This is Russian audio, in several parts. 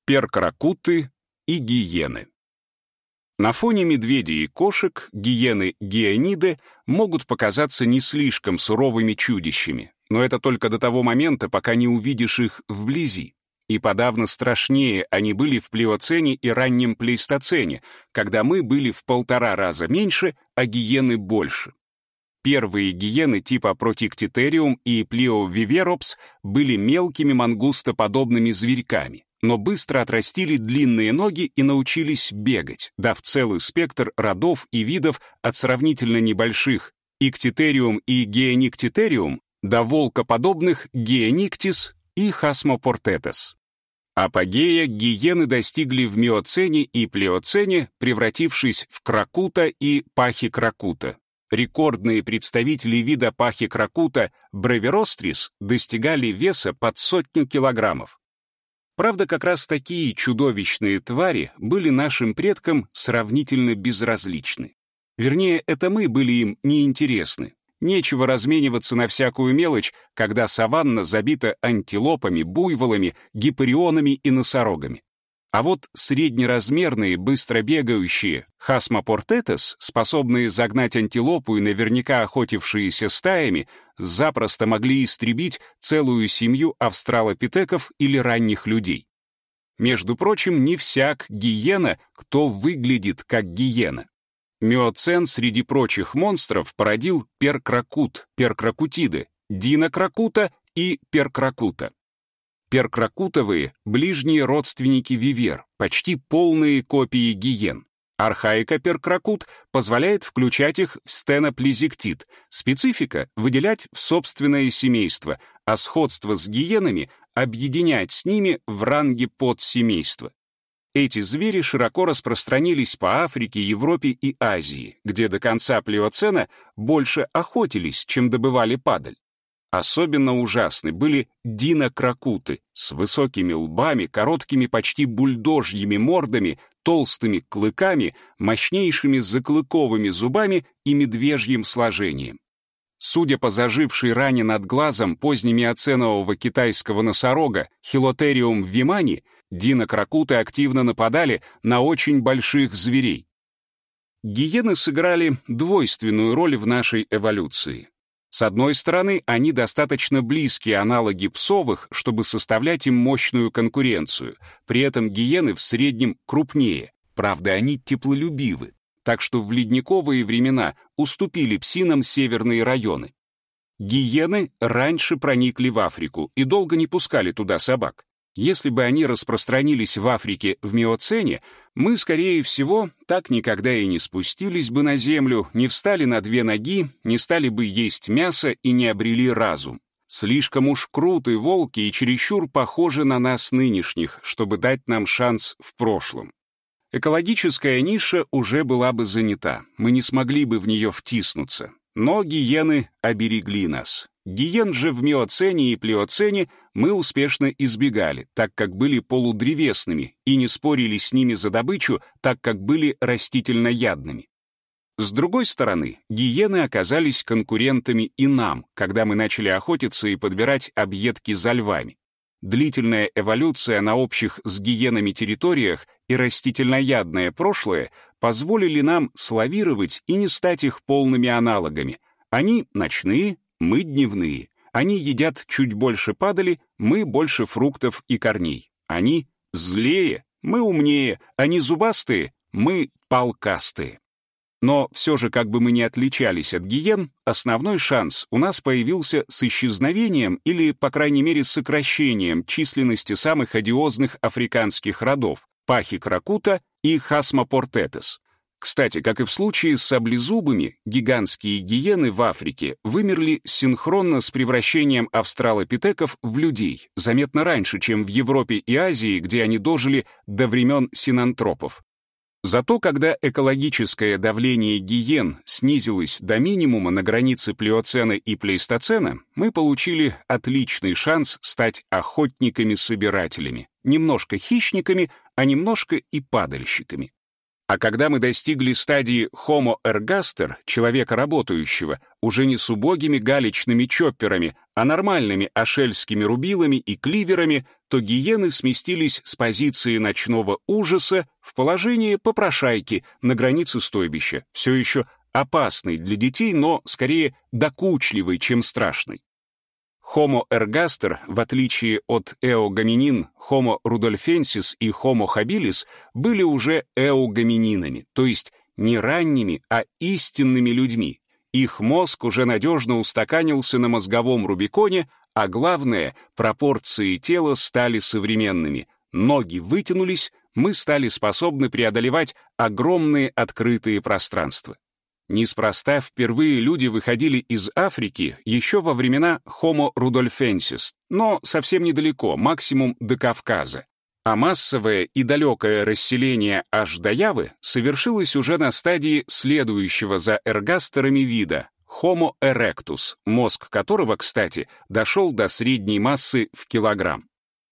перк-ракуты и гиены. На фоне медведей и кошек гиены-гианиды могут показаться не слишком суровыми чудищами, но это только до того момента, пока не увидишь их вблизи. И подавно страшнее они были в плиоцене и раннем плейстоцене, когда мы были в 1,5 раза меньше, а гиены больше. Первые гиены типа Протиктитериум и Плиовиверопс были мелкими мангустоподобными зверьками, но быстро отрастили длинные ноги и научились бегать, дав целый спектр родов и видов от сравнительно небольших Иктитериум и Геониктитериум до волкоподобных Геониктис и Хасмопортетес. Апогея гиены достигли в миоцене и плиоцене, превратившись в кракута и пахикракута. Рекордные представители вида пахикракута Бреверострис достигали веса под 100 килограммов. Правда, как раз такие чудовищные твари были нашим предкам сравнительно безразличны. Вернее, это мы были им неинтересны. Нечего размениваться на всякую мелочь, когда саванна забита антилопами, буйволами, гиперионами и носорогами. А вот среднеразмерные, быстро бегающие Хасмопортетес, способные загнать антилопу и наверняка охотившиеся стаями, запросто могли истребить целую семью австралопитеков или ранних людей. Между прочим, не всяк гиена, кто выглядит как гиена. Миоцен среди прочих монстров породил перк-ракут, перк-ракутиды, динокракута и перк-ракута. Перк-ракутовые — ближние родственники вивер, почти полные копии гиен. Архаика перк-ракут позволяет включать их в стеноплизиктид, специфика — выделять в собственное семейство, а сходство с гиенами — объединять с ними в ранге подсемейства. Эти звери широко распространились по Африке, Европе и Азии, где до конца плиоцена больше охотились, чем добывали падаль. Особенно ужасны были динокракуты с высокими лбами, короткими почти бульдожьими мордами, толстыми клыками, мощнейшими заклыковыми зубами и медвежьим сложением. Судя по зажившей ране над глазом позднемиоценового китайского носорога Хилотериум вимани, динокракуты активно нападали на очень больших зверей. Гиены сыграли двойственную роль в нашей эволюции. С одной стороны, они достаточно близкие аналоги псовых, чтобы составлять им мощную конкуренцию. При этом гиены в среднем крупнее. Правда, они теплолюбивы. Так что в ледниковые времена уступили псинам северные районы. Гиены раньше проникли в Африку и долго не пускали туда собак. Если бы они распространились в Африке в миоцене, мы, скорее всего, так никогда и не спустились бы на землю, не встали на 2 ноги, не стали бы есть мясо и не обрели разум. Слишком уж круты волки и чересчур похожи на нас нынешних, чтобы дать нам шанс в прошлом. Экологическая ниша уже была бы занята, мы не смогли бы в нее втиснуться. Но гиены оберегли нас. Гиен же в миоцене и плиоцене мы успешно избегали, так как были полудревесными, и не спорили с ними за добычу, так как были растительноядными. С другой стороны, гиены оказались конкурентами и нам, когда мы начали охотиться и подбирать объедки за львами. Длительная эволюция на общих с гиенами территориях и растительноядное прошлое позволили нам славировать и не стать их полными аналогами. Они ночные, мы дневные. Они едят чуть больше падали, мы больше фруктов и корней. Они злее, мы умнее. Они зубастые, мы палкастые. Но все же, как бы мы ни отличались от гиен, основной шанс у нас появился с исчезновением или, по крайней мере, сокращением численности самых одиозных африканских родов — пахикракута и Хасмопортетес. Кстати, как и в случае с саблезубыми, гигантские гиены в Африке вымерли синхронно с превращением австралопитеков в людей, заметно раньше, чем в Европе и Азии, где они дожили до времен синантропов. Зато когда экологическое давление гиен снизилось до минимума на границе плиоцена и плейстоцена, мы получили отличный шанс стать охотниками-собирателями, немножко хищниками, а немножко и падальщиками. А когда мы достигли стадии Homo ergaster, человека работающего, уже не с убогими галечными чопперами, а нормальными ашельскими рубилами и кливерами, то гиены сместились с позиции ночного ужаса в положение попрошайки на границе стойбища, все еще опасной для детей, но скорее докучливой, чем страшной. Homo ergaster, в отличие от эогоминин, Homo rudolfensis и Homo habilis, были уже эогомининами, то есть не ранними, а истинными людьми. Их мозг уже надежно устаканился на мозговом Рубиконе, а главное, пропорции тела стали современными. Ноги вытянулись, мы стали способны преодолевать огромные открытые пространства. Неспроста впервые люди выходили из Африки еще во времена Homo rudolfensis, но совсем недалеко, максимум до Кавказа. А массовое и далекое расселение аж до Явы совершилось уже на стадии следующего за эргастерами вида Homo erectus, мозг которого, кстати, дошел до средней массы в килограмм.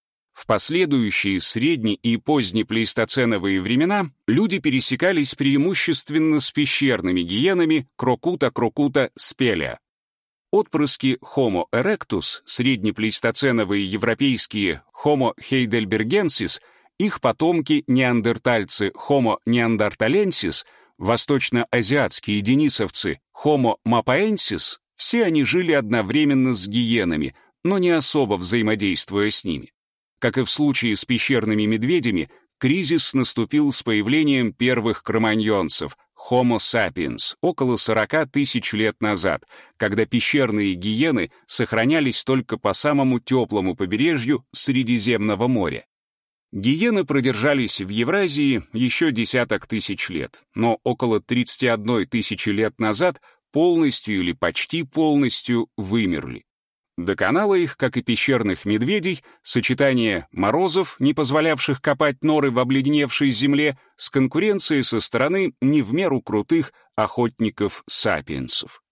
В последующие средне- и позднеплейстоценовые времена люди пересекались преимущественно с пещерными гиенами Крокута спелea. Отпрыски Homo erectus, среднеплейстоценовые европейские Homo heidelbergensis, их потомки неандертальцы Homo neanderthalensis, восточноазиатские денисовцы Homo mapaensis, все они жили одновременно с гиенами, но не особо взаимодействуя с ними. Как и в случае с пещерными медведями, кризис наступил с появлением первых кроманьонцев Homo sapiens около 40 тысяч лет назад, когда пещерные гиены сохранялись только по самому теплому побережью Средиземного моря. Гиены продержались в Евразии еще десяток тысяч лет, но около 31 тысячи лет назад полностью или почти полностью вымерли. Доконало их, как и пещерных медведей, сочетание морозов, не позволявших копать норы в обледеневшей земле, с конкуренцией со стороны не в меру крутых охотников-сапиенсов.